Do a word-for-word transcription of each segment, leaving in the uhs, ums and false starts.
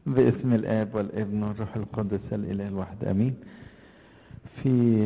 باسم الآب والابن والروح القدس الإله الواحد آمين. في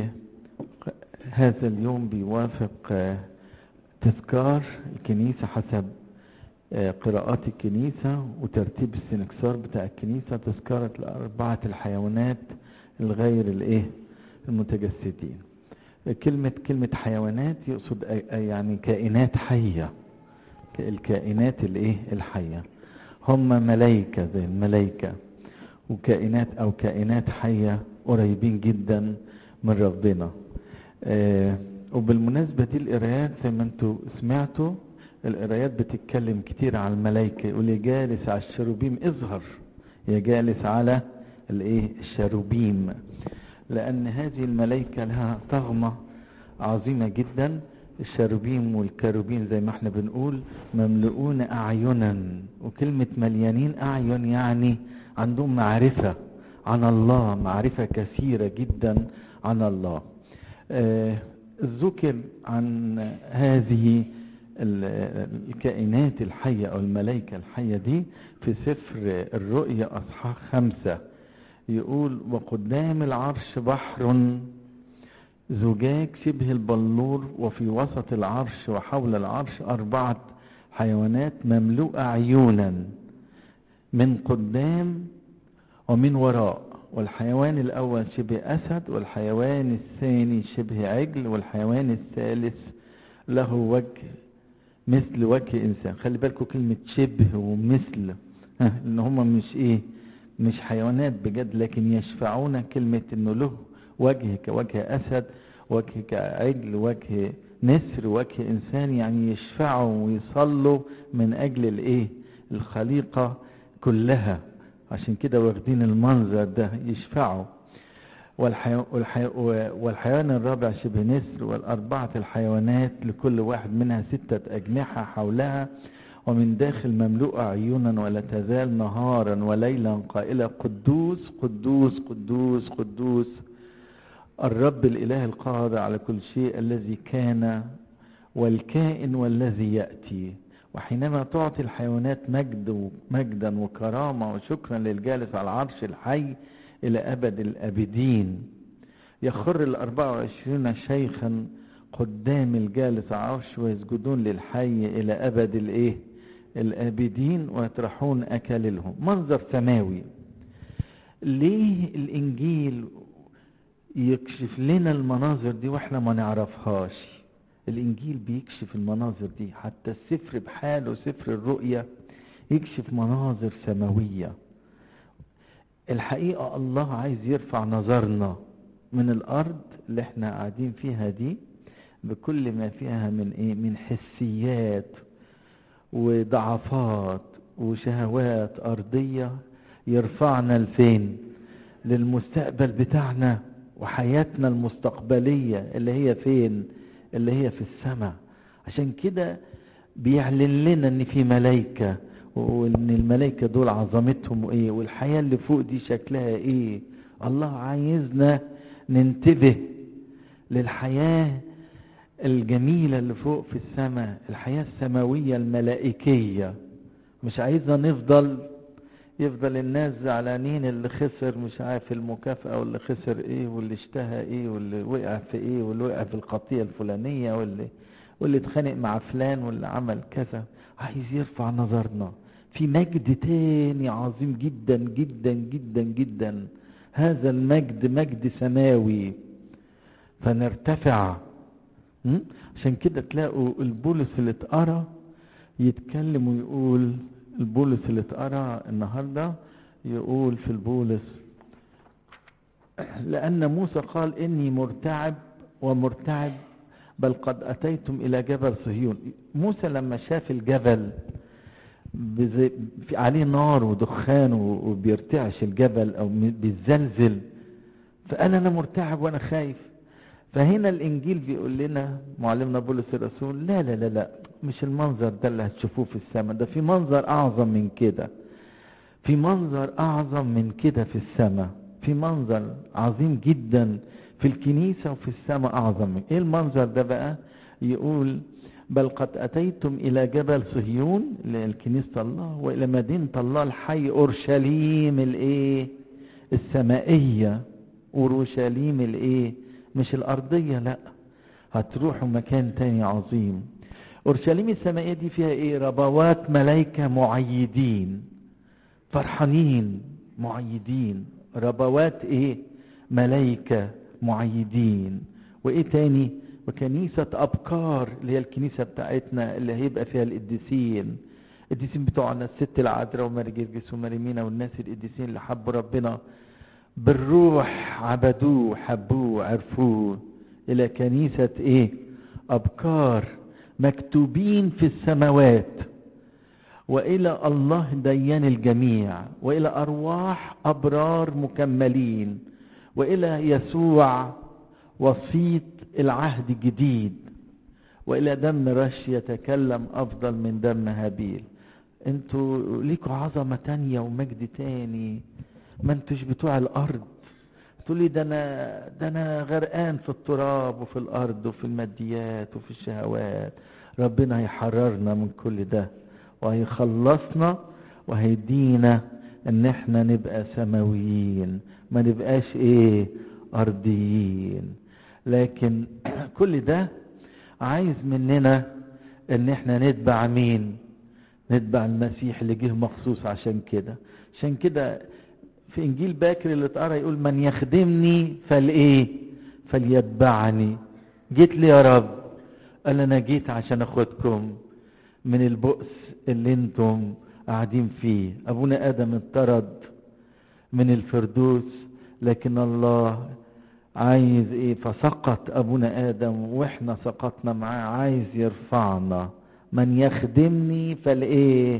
هذا اليوم بيوافق تذكار الكنيسة حسب قراءات الكنيسة وترتيب السنكسار بتاع الكنيسة، تذكرة الأربعة الحيوانات الغير الإيه المتجسدين. كلمة كلمة حيوانات يقصد يعني كائنات حية، الكائنات الإيه الحية، هم ملايكة زي الملايكة وكائنات أو كائنات حية قريبين جدا من ربنا. آه وبالمناسبة دي القرايات زي ما انتوا سمعتوا، القرايات بتتكلم كتير على الملايكة، يقول يا جالس على الشروبيم اظهر، يا جالس على الايه الشروبيم، لأن هذه الملايكة لها طغمة عظيمة جدا. الشروبيم والكروبين زي ما احنا بنقول مملؤون أعينا، وكلمة مليانين أعين يعني عندهم معرفة عن الله، معرفة كثيرة جدا عن الله. آه ذكر عن هذه الكائنات الحية أو الملائكة الحية دي في سفر الرؤيا أصحاح خمسة، يقول وقدام العرش بحر زجاج شبه البلور، وفي وسط العرش وحول العرش أربعة حيوانات مملوءة عيونا من قدام ومن وراء، والحيوان الأول شبه أسد، والحيوان الثاني شبه عجل، والحيوان الثالث له وجه مثل وجه إنسان. خلي بالكم كلمة شبه ومثل، إن هما مش إيه مش حيوانات بجد، لكن يشفعون كلمة إنه له وجه كوجه أسد، وجه كعجل، وجه نسر، وجه إنسان، يعني يشفعوا ويصلوا من أجل الإيه الخليقة كلها. عشان كده واخدين المنظر ده يشفعوا. والحي... والحي... والحيوان الرابع شبه نسر، والأربعة الحيوانات لكل واحد منها ستة أجنحة حولها، ومن داخل مملوءة عيونا ولا تزال نهارا وليلا قائلة قدوس قدوس قدوس قدوس الرب الإله القادر على كل شيء، الذي كان والكائن والذي يأتي. وحينما تعطي الحيوانات مجد مجدا وكرامة وشكرا للجالس على العرش الحي إلى أبد الأبدين، يخر الأربعة وعشرين شيخا قدام الجالس على العرش ويسجدون للحي إلى أبد الإيه الآبدين ويطرحون أكاليلهم. منظر سماوي. ليه الإنجيل يكشف لنا المناظر دي واحنا ما نعرفهاش؟ الإنجيل بيكشف المناظر دي، حتى السفر بحاله سفر الرؤيا يكشف مناظر سماوية. الحقيقة الله عايز يرفع نظرنا من الأرض اللي احنا قاعدين فيها دي بكل ما فيها من ايه من حسيات وضعفات وشهوات أرضية، يرفعنا لفين؟ للمستقبل بتاعنا وحياتنا المستقبلية اللي هي فين؟ اللي هي في السماء. عشان كده بيعلن لنا ان في ملائكة، وان الملائكة دول عظمتهم ايه، والحياة اللي فوق دي شكلها ايه. الله عايزنا ننتبه للحياة الجميلة اللي فوق في السماء، الحياة السماوية الملائكية. مش عايزنا نفضل يفضل الناس زعلانين، اللي خسر مش عارف المكافأة، واللي خسر ايه، واللي اشتهى ايه، واللي وقع في ايه، واللي وقع في الخطيئة الفلانية، واللي واللي اتخانق مع فلان، واللي عمل كذا. عايز يرفع نظرنا في مجد تاني عظيم جدا جدا جدا جدا. هذا المجد مجد سماوي، فنرتفع. م? عشان كده تلاقوا البولس اللي اتقرا يتكلم ويقول، البولس اللي اتقرا النهارده يقول في البولس لأن موسى قال إني مرتعب ومرتعب بل قد أتيتم إلى جبل صهيون. موسى لما شاف الجبل عليه نار ودخان وبيرتعش الجبل أو بيزلزل، فقال أنا مرتعب وأنا خايف. فهنا الإنجيل بيقول لنا معلمنا بولس الرسول لا لا لا لا مش المنظر ده اللي هتشوفوه في السماء، ده في منظر أعظم من كده، في منظر أعظم من كده في السماء، في منظر عظيم جدا في الكنيسة وفي السماء أعظم من. إيه المنظر ده بقى؟ يقول بل قد أتيتم إلى جبل صهيون الكنيسة الله، وإلى مدينة الله الحي أورشليم الإيه السمائية. أورشليم الإيه مش الأرضية، لا، هتروحوا مكان تاني عظيم. أورشليم السمائية دي فيها إيه؟ ربوات ملائكة معيدين فرحانين، معيدين، ربوات إيه ملائكة معيدين. وإيه تاني؟ وكنيسة أبكار اللي هي الكنيسة بتاعتنا اللي هيبقى فيها القديسين، القديسين بتوعنا الست العذراء وماري جرجس وماري مينا والناس القديسين اللي حبوا ربنا بالروح، عبدوه حبوه عرفوه، إلى كنيسة إيه أبكار مكتوبين في السماوات، وإلى الله ديان الجميع، وإلى أرواح أبرار مكملين، وإلى يسوع وسيط العهد الجديد، وإلى دم رش يتكلم أفضل من دم هابيل. انتوا ليكوا عظمة تانية ومجد تاني، ما انتوش بتوع الأرض. تقولي ده أنا ده أنا غرقان في التراب وفي الأرض وفي الماديات وفي الشهوات. ربنا هيحررنا من كل ده وهيخلصنا وهيدينا ان احنا نبقى سماويين، ما نبقاش ايه ارضيين. لكن كل ده عايز مننا ان احنا نتبع مين؟ نتبع المسيح اللي جه مخصوص عشان كده. عشان كده في انجيل باكر اللي اتقرا يقول من يخدمني فالايه فليتبعني. جيت لي يا رب؟ قال انا جيت عشان اخدكم من البؤس اللي انتم قاعدين فيه. ابونا ادم اطرد من الفردوس، لكن الله عايز ايه؟ فسقط ابونا ادم واحنا سقطنا معاه، عايز يرفعنا. من يخدمني فالايه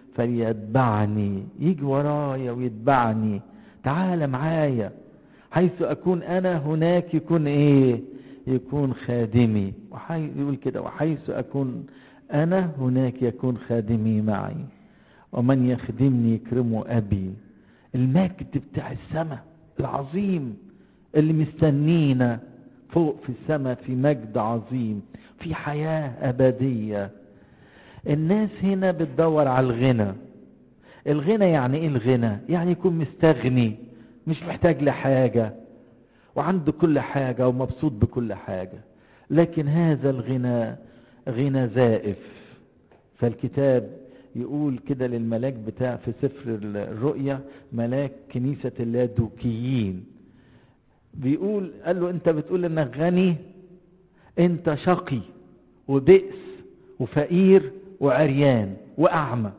فليتبعني، يجي ورايا ويتبعني. تعال معايا، حيث اكون انا هناك يكون ايه يكون خادمي. وحي يقول كده وحيث اكون انا هناك يكون خادمي معي، ومن يخدمني يكرمه ابي. المجد بتاع السماء العظيم اللي مستنينا فوق في السماء، في مجد عظيم، في حياة أبدية. الناس هنا بتدور على الغنى. الغنى يعني ايه الغنى؟ يعني يكون مستغني، مش محتاج لحاجة، وعنده كل حاجة ومبسوط بكل حاجة. لكن هذا الغنى غنى زائف. فالكتاب يقول كده للملاك بتاع في سفر الرؤيا، ملاك كنيسة اللادوكيين، بيقول قال له انت بتقول انك غني، انت شقي وبئس وفقير وعريان واعمى.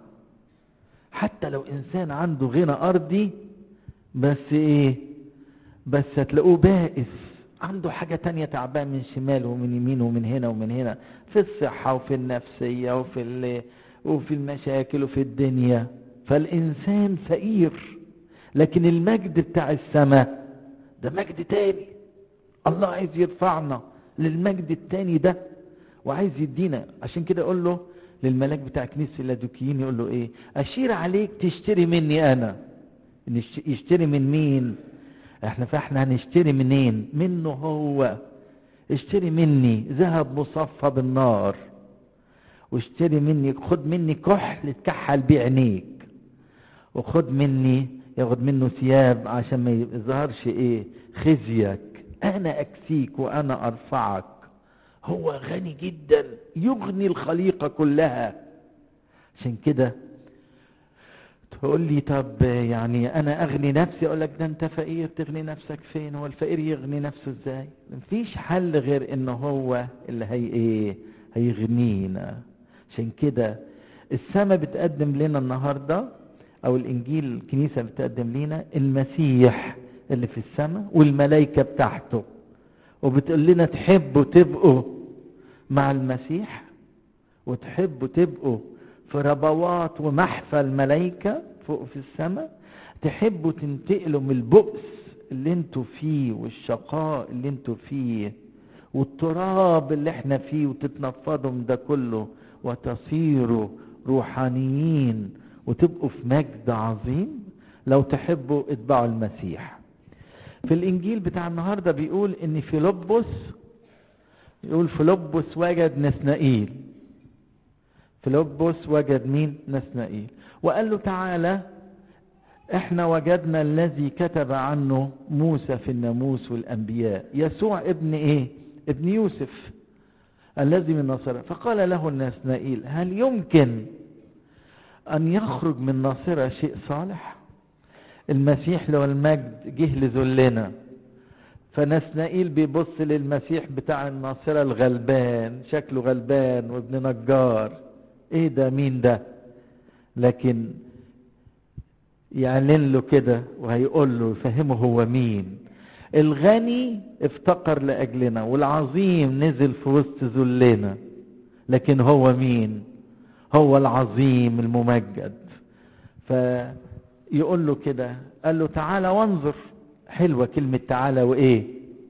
حتى لو انسان عنده غنى ارضي، بس ايه بس هتلاقوه بائس، عنده حاجة تانية تعبان من شمال ومن يمين ومن هنا ومن هنا، في الصحة وفي النفسية وفي وفي المشاكل وفي الدنيا. فالإنسان فقير. لكن المجد بتاع السماء ده مجد تاني. الله عايز يرفعنا للمجد التاني ده وعايز يدينا. عشان كده يقول له للملاك بتاع كنيسة اللادوكيين، يقول له ايه؟ اشير عليك تشتري مني انا. يشتري من مين؟ احنا فاحنا هنشتري منين؟ منه هو. اشتري مني ذهب مصفى بالنار، واشتري مني، خد مني كحل تكحل بيه عينيك، وخد مني ياخد منه ثياب عشان ما يظهرش ايه خزيك. انا اكسيك وانا ارفعك. هو غني جدا، يغني الخليقة كلها. عشان كده تقول لي طب يعني انا اغني نفسي، اقول لك ده انت فقير، تغني نفسك فين؟ هو الفقير يغني نفسه ازاي؟ مفيش حل غير انه هو اللي هي ايه هيغنينا. عشان كده السماء بتقدم لنا النهارده، او الانجيل الكنيسه بتقدم لنا المسيح اللي في السماء والملائكه بتاعته، وبتقول لنا تحبوا تبقوا مع المسيح، وتحبوا تبقوا في ربوات ومحفى الملائكة فوق في السماء، تحبوا تنتقلوا من البؤس اللي انتوا فيه والشقاء اللي انتوا فيه والتراب اللي احنا فيه، وتتنفضوا من ده كله وتصيروا روحانيين وتبقوا في مجد عظيم. لو تحبوا اتبعوا المسيح. في الانجيل بتاع النهاردة بيقول ان فيلبس يقول فيلبس وجد نثنائيل. فيلبس وجد مين؟ نثنائيل، وقال له تعالى احنا وجدنا الذي كتب عنه موسى في الناموس والانبياء، يسوع ابن ايه؟ ابن يوسف الذي من ناصرة. فقال له نثنائيل هل يمكن ان يخرج من ناصرة شيء صالح؟ المسيح له المجد جه لذلنا، فنثنائيل بيبص للمسيح بتاع الناصرة الغلبان، شكله غلبان وابن نجار، ايه ده؟ مين ده؟ لكن يعلن له كده وهيقول له يفهمه هو مين. الغني افتقر لأجلنا، والعظيم نزل في وسط ذلنا، لكن هو مين؟ هو العظيم الممجد. فيقول له كده، قال له تعالى وانظر. حلوة كلمة تعالى وايه؟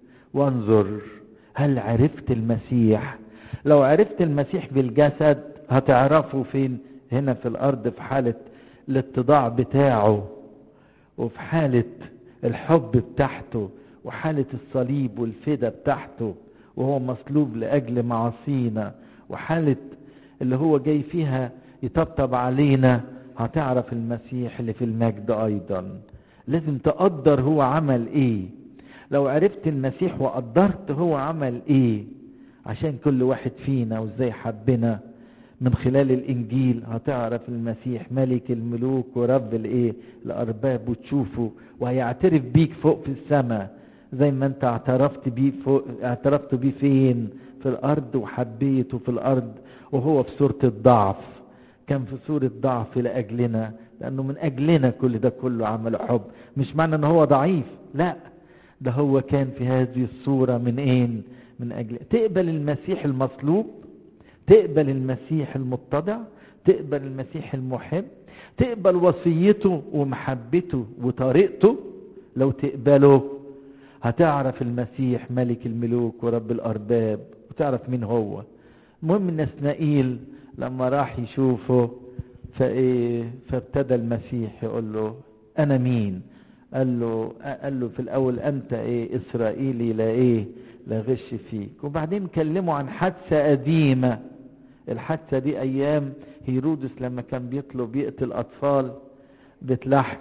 وانظر. هل عرفت المسيح؟ لو عرفت المسيح بالجسد هتعرفه فين؟ هنا في الارض، في حالة الاتضاع بتاعه، وفي حالة الحب بتاعته، وحالة الصليب والفدا بتاعته وهو مصلوب لأجل معاصينا، وحالة اللي هو جاي فيها يطبطب علينا. هتعرف المسيح اللي في المجد أيضا. لازم تقدر هو عمل ايه. لو عرفت المسيح وقدرت هو عمل ايه عشان كل واحد فينا وازاي حبنا من خلال الانجيل، هتعرف المسيح ملك الملوك ورب الايه الارباب، وتشوفه وهيعترف بيك فوق في السماء زي ما انت اعترفت بيه فوق. اعترفت بيه فين؟ في الارض، وحبيته في الارض وهو في صورة الضعف. كان في صورة ضعف لأجلنا، لأنه من أجلنا كل ده كله عمل حب. مش معنى أنه هو ضعيف، لا، ده هو كان في هذه الصورة من إيه؟ من أجل. تقبل المسيح المصلوب، تقبل المسيح المتضع، تقبل المسيح المحب، تقبل وصيته ومحبته وطريقته. لو تقبله هتعرف المسيح ملك الملوك ورب الأرباب، وتعرف مين هو. المهم نثنائيل لما راح يشوفه فايه، فابتدى المسيح يقول له انا مين؟ قال له قال له في الاول انت ايه؟ اسرائيلي لا ايه؟ لا غش فيك. وبعدين كلموا عن حادثه قديمه. الحادثه دي ايام هيرودس لما كان بيطلب يقتل اطفال بيت لحم،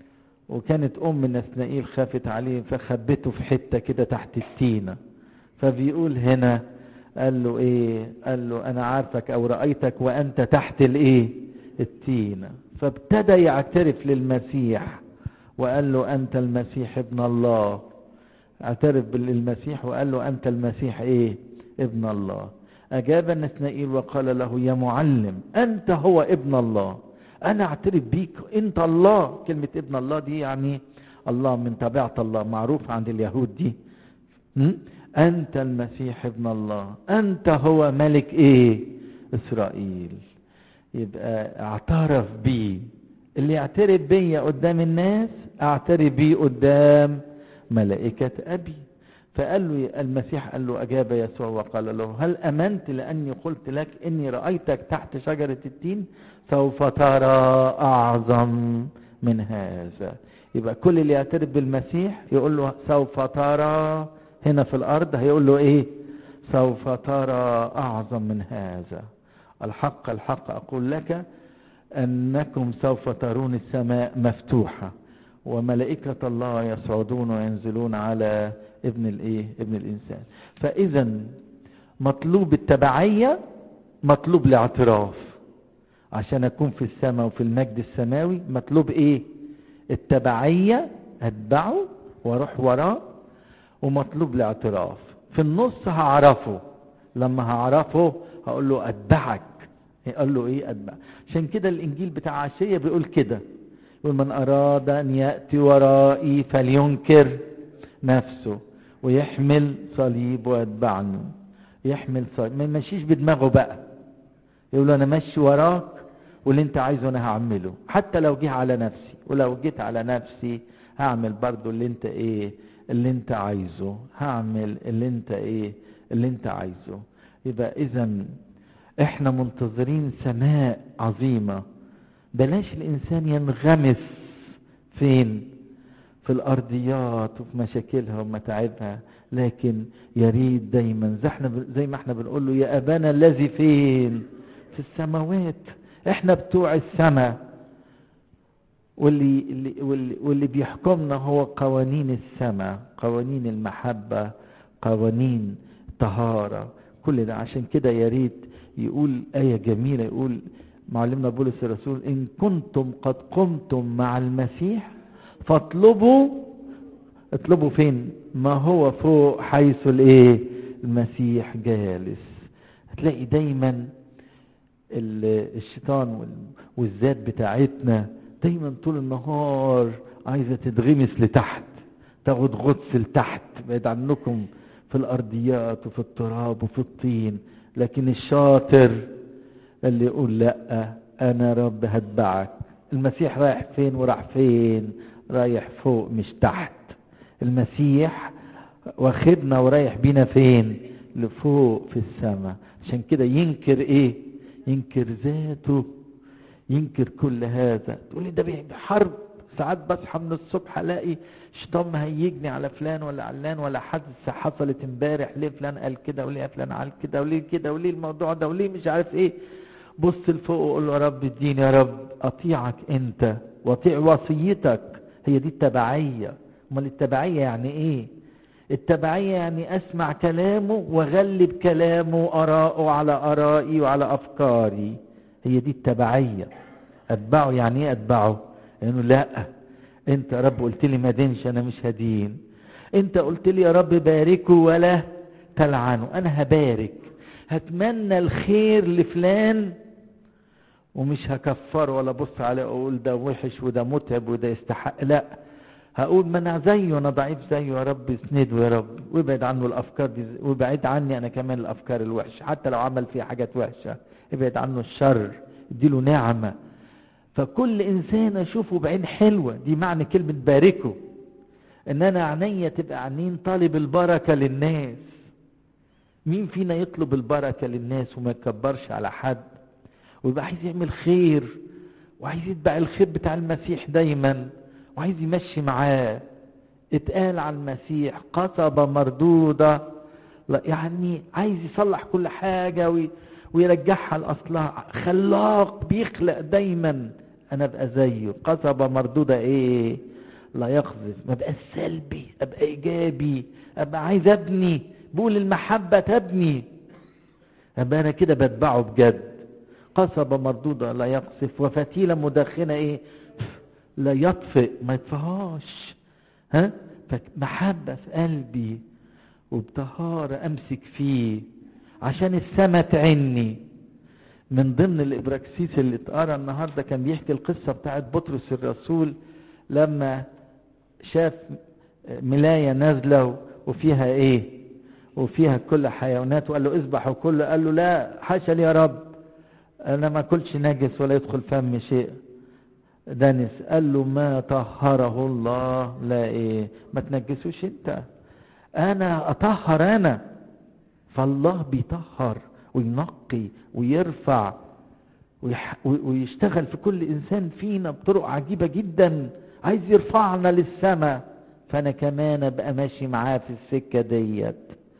وكانت ام نثنائيل خافت عليه فخبته في حته كده تحت التينه. فبيقول هنا قال له ايه؟ قال له انا عارفك او رأيتك وانت تحت الايه؟ التينة. فابتدى يعترف للمسيح وقال له انت المسيح ابن الله. اعترف للمسيح وقال له انت المسيح ايه؟ ابن الله. اجاب نثنائيل وقال له يا معلم انت هو ابن الله. انا اعترف بيك انت الله. كلمة ابن الله دي يعني الله، من طبيعة الله، معروف عند اليهود دي. م? أنت المسيح ابن الله، أنت هو ملك إيه؟ إسرائيل. يبقى اعترف بيه. اللي يعترف بيا قدام الناس اعترف بيه قدام ملائكة أبي. فقال له المسيح، قال له أجاب يسوع وقال له هل أمنت لأني قلت لك إني رأيتك تحت شجرة التين؟ سوف ترى أعظم من هذا. يبقى كل اللي يعترف بالمسيح يقول له سوف ترى. هنا في الأرض هيقول له إيه؟ سوف ترى أعظم من هذا. الحق الحق أقول لك أنكم سوف ترون السماء مفتوحة وملائكة الله يصعدون وينزلون على ابن الإيه؟ ابن الإنسان. فإذا مطلوب التبعية، مطلوب الاعتراف. عشان أكون في السماء وفي المجد السماوي مطلوب إيه؟ التبعية، أتبعه واروح وراه، ومطلوب الاعتراف. في النص هعرفه. لما هعرفه هقول له اتبعك. يقول له ايه؟ اتبع. عشان كده الانجيل بتاع عشية بيقول كده، يقول من اراد ان يأتي ورائي فلينكر نفسه ويحمل صليب ويتبعني. يحمل صليب، ما يمشيش بدماغه بقى. يقول له انا ماشي وراك واللي انت عايزه انا هعمله، حتى لو جه على نفسي. ولو جيت على نفسي هعمل برضو اللي انت ايه؟ اللي انت عايزه. هعمل اللي انت ايه؟ اللي انت عايزه. يبقى اذا احنا منتظرين سماء عظيمة. بلاش الانسان ينغمس فين؟ في الارضيات وفي مشاكلها ومتاعبها، لكن يريد دايما زي احنا زي ما احنا بنقول له يا ابانا الذي فين في السماوات. احنا بتوع السماء، واللي اللي واللي, واللي بيحكمنا هو قوانين السماء، قوانين المحبة، قوانين طهارة، كل ده. عشان كده يا ريت يقول آية جميلة، يقول معلمنا بولس الرسول إن كنتم قد قمتم مع المسيح فاطلبوا، اطلبوا فين؟ ما هو فوق حيث الايه؟ المسيح جالس. هتلاقي دايما الشيطان والذات بتاعتنا دايما طول النهار عايزة تتغمس لتحت، تاخد غطس لتحت، بعيد عنكم في الارضيات وفي التراب وفي الطين. لكن الشاطر اللي يقول لا، انا رب هتبعك. المسيح رايح فين وراح فين؟ رايح فوق مش تحت. المسيح واخدنا ورايح بينا فين؟ لفوق في السماء. عشان كده ينكر ايه؟ ينكر ذاته، ينكر كل هذا. تقولي ده بحرب. ساعات بصحى من الصبح الاقي شيطان مهيجني على فلان ولا علان ولا حادثه حصلت امبارح، ليه فلان قال كده وليه فلان قال كده وليه كده وليه الموضوع ده وليه مش عارف ايه. بص لفوق وقول له يا رب اديني يا رب اطيعك انت واطيع وصيتك. هي دي التبعيه. امال التبعيه يعني ايه؟ التبعيه يعني اسمع كلامه واغلب كلامه واراءه على ارائي وعلى افكاري. هي دي التبعيه. اتبعه يعني ايه اتبعه؟ لانه يعني لا، انت يا رب قلت لي ما دينش، انا مش هدين. انت قلت لي يا رب باركه ولا تلعنه، انا هبارك. هتمنى الخير لفلان ومش هكفر ولا بص عليه واقول ده وحش وده متعب وده يستحق، لا، هقول ما انا زيه، انا ضعيف زيه يا رب اسنده يا رب، وابعد عنه الافكار دي وابعد عني انا كمان الافكار الوحشه، حتى لو عمل فيها حاجات وحشه ابعد عنه الشر، اديله نعمه. فكل انسان اشوفه بعين حلوه، دي معنى كلمه باركه. ان انا عينيا تبقى عينين طالب البركه للناس. مين فينا يطلب البركه للناس وما يكبرش على حد ويبقى عايز يعمل خير وعايز يتبع الخير بتاع المسيح دايما وعايز يمشي معاه؟ اتقال على المسيح قصبة مردودة، يعني عايز يصلح كل حاجة وي ويرجعها لأصلها. خلاق بيخلق دايما. انا ابقى زيه قصبة مردودة ايه؟ لا يقذف. ما بقى سلبي، ابقى ايجابي، ابقى عايز ابني. بقول المحبة تبني، ابقى انا كده بتبعه بجد. قصبة مردودة لا يقذف، وفتيلة مدخنة ايه؟ لا يطفئ، ما يطفئهاش. ها؟ فمحبة في قلبي وبطهارة امسك فيه عشان السما تعني. من ضمن الابراكسيس اللي اتقرا النهارده كان بيحكي القصه بتاعت بطرس الرسول لما شاف ملايه نازله وفيها ايه؟ وفيها كل حيوانات، وقال له اذبحوا كله. قال له لا، حاشا لي يا رب، انا ما اكلش نجس ولا يدخل فمي شيء دنس. قال له ما طهره الله لا ايه؟ ما تنجسوش انت، انا اطهر انا. فالله بيطهر وينقي ويرفع ويح... ويشتغل في كل انسان فينا بطرق عجيبة جدا، عايز يرفعنا للسماء. فانا كمان ابقى ماشي معاه في السكة ديت،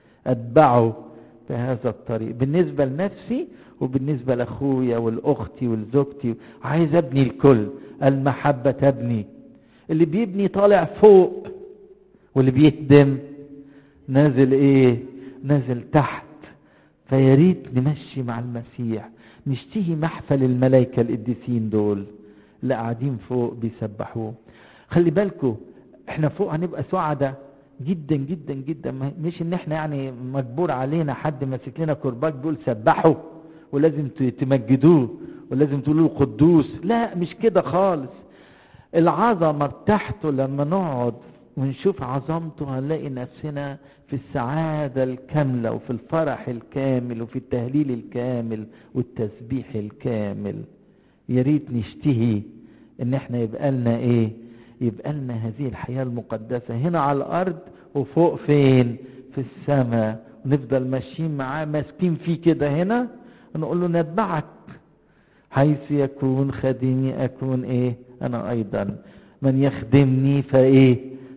اتبعه في هذا الطريق بالنسبة لنفسي وبالنسبة لاخويا والاختي ولزوجتي. عايز ابني الكل. المحبة تبني. اللي بيبني طالع فوق، واللي بيهدم نازل ايه؟ نازل تحت. فياريت نمشي مع المسيح، نشتهي محفل الملائكة القديسين دول اللي قاعدين فوق بيسبحوه. خلي بالكم احنا فوق هنبقى سعداء جدا جدا جدا. مش ان احنا يعني مجبور علينا حد ماسك لنا كرباج بيقول سبحوا ولازم تمجدوه ولازم تقولوا قدوس، لا مش كده خالص. العظمة بتاعته لما نقعد ونشوف عظمته هنلاقي نفسنا في السعادة الكاملة وفي الفرح الكامل وفي التهليل الكامل والتسبيح الكامل. ياريت نشتهي ان احنا يبقى لنا ايه؟ يبقى لنا هذه الحياة المقدسة هنا على الارض، وفوق فين؟ في السماء. ونفضل ماشيين معاه ماسكين فيه كده هنا، ونقول له نتبعك حيث يكون خادمي اكون ايه؟ انا ايضا. من يخدمني فايه؟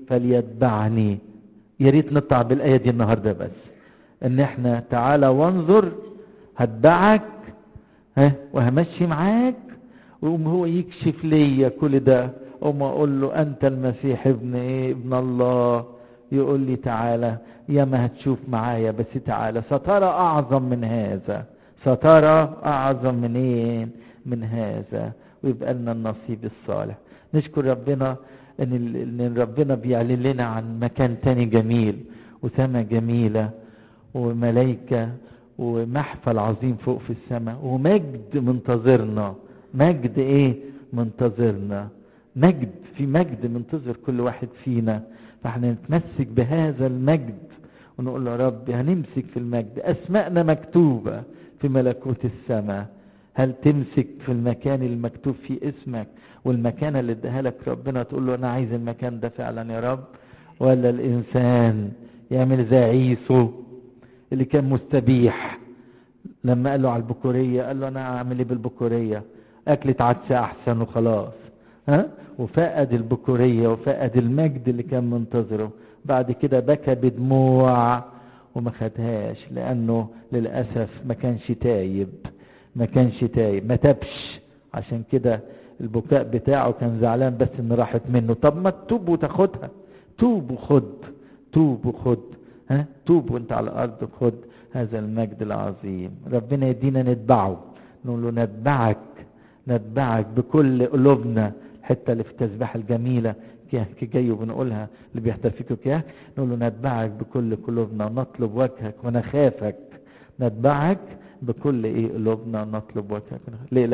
فليتبعني. يا ريت نطلع بالايه دي النهارده بس، ان احنا تعالى وانظر هتبعك ها وهمشي معاك، ويقوم هو يكشف ليا كل ده، اقوم اقول له انت المسيح ابن ايه ابن الله، يقول لي تعالى يا ما هتشوف معايا، بس تعالى سترى اعظم من هذا، سترى اعظم من ايه من هذا، ويبقى لنا النصيب الصالح. نشكر ربنا ان ان ربنا بيعلن لنا عن مكان تاني جميل وسما جميله وملائكه ومحفل عظيم فوق في السماء ومجد منتظرنا. مجد ايه منتظرنا؟ مجد، في مجد منتظر كل واحد فينا، فاحنا نتمسك بهذا المجد ونقول له يا رب هنمسك في المجد. اسماءنا مكتوبة في ملكوت السماء، هل تمسك في المكان المكتوب فيه اسمك والمكان اللي اداها لك ربنا تقول له انا عايز المكان ده فعلا يا رب؟ ولا الانسان يعمل زي عيسو اللي كان مستبيح لما قال له على البكورية، قال له انا اعمل ايه بالبكورية؟ اكلة عدسة احسن وخلاص، ها؟ وفقد البكورية وفقد المجد اللي كان منتظره. بعد كده بكى بدموع وما خدهاش، لانه للأسف ما كانش تايب، ما كانش تايب، ما تبش. عشان كده البكاء بتاعه كان زعلان بس ان راحت منه. طب ما تتوب وتاخدها، توب وخد، توب وخد، ها؟ توب وانت على الارض، خد هذا المجد العظيم. ربنا يدينا نتبعه، نقول له نتبعك، نتبعك بكل قلوبنا. الحته اللي في التسبيحه الجميله كي جاي وبنقولها اللي بيحتفكوا كده، نقول له نتبعك بكل قلوبنا نطلب وجهك ونخافك. نتبعك بكل ايه قلوبنا نطلب وجهك. ليه؟